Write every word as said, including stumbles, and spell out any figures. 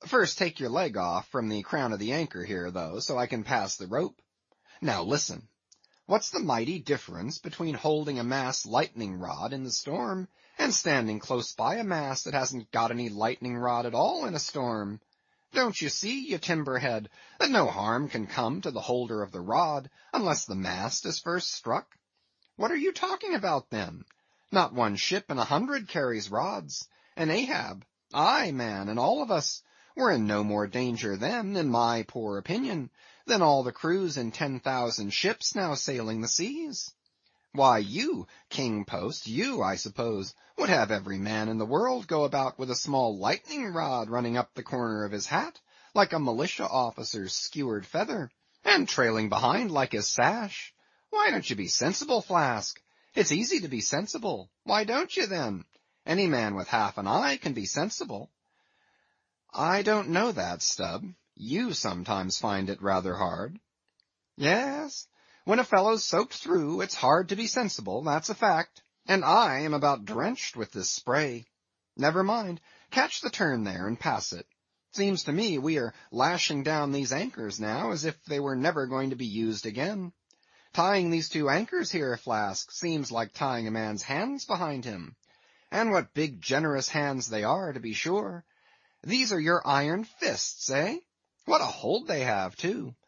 First take your leg off from the crown of the anchor here, though, so I can pass the rope. Now listen. What's the mighty difference between holding a mast lightning rod in the storm and standing close by a mast that hasn't got any lightning rod at all in a storm? Don't you see, you timberhead, that no harm can come to the holder of the rod unless the mast is first struck? What are you talking about, then? Not one ship in a hundred carries rods, and Ahab, I, man, and all of us, we're in no more danger then, in my poor opinion, than all the crews in ten thousand ships now sailing the seas. Why, you, King Post, you, I suppose, would have every man in the world go about with a small lightning rod running up the corner of his hat, like a militia officer's skewered feather, and trailing behind like his sash. Why don't you be sensible, Flask? It's easy to be sensible. Why don't you, then? Any man with half an eye can be sensible. I don't know that, Stubb. You sometimes find it rather hard. Yes, when a fellow's soaked through, it's hard to be sensible, that's a fact, and I am about drenched with this spray. Never mind, catch the turn there and pass it. Seems to me we are lashing down these anchors now as if they were never going to be used again. Tying these two anchors here, Flask, seems like tying a man's hands behind him. And what big generous hands they are, to be sure. These are your iron fists, eh? What a hold they have, too.